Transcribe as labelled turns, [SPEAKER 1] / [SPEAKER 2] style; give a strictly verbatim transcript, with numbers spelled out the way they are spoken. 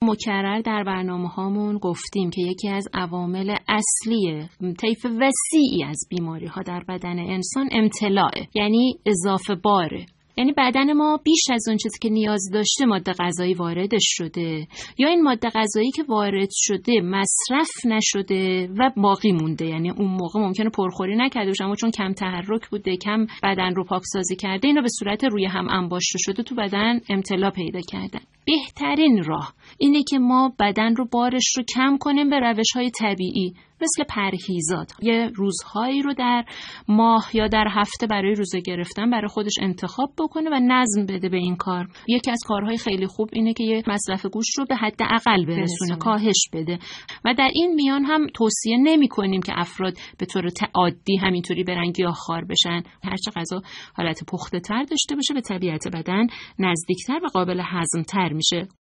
[SPEAKER 1] مکرر در برنامه هامون گفتیم که یکی از عوامل اصلی طیف وسیعی از بیماری ها در بدن انسان امتلاعه، یعنی اضافه باره. یعنی بدن ما بیش از اون چیزی که نیاز داشته ماده غذایی واردش شده، یا این ماده غذایی که وارد شده مصرف نشده و باقی مونده. یعنی اون موقع ممکنه پرخوری نکرده باشه، اما چون کم تحرک بوده، کم بدن رو پاکسازی کرده، اینا به صورت روی هم انباشته شده تو بدن امتلا پیدا کردن. بهترین راه اینه که ما بدن رو بارش رو کم کنیم به روش‌های طبیعی مثل پرهیزات. یه روزهایی رو در ماه یا در هفته برای روزه گرفتن برای خودش انتخاب بکنه و نظم بده به این کار. یکی از کارهای خیلی خوب اینه که یه مصرف گوشت رو به حد اقل برسونه، کاهش بده. و در این میان هم توصیه نمی کنیم که افراد به طور تعادی همینطوری برن گیاهخوار بشن. هرچه غذا حالت پخته تر داشته باشه به طبیعت بدن نزدیکتر و قابل هضم تر میشه.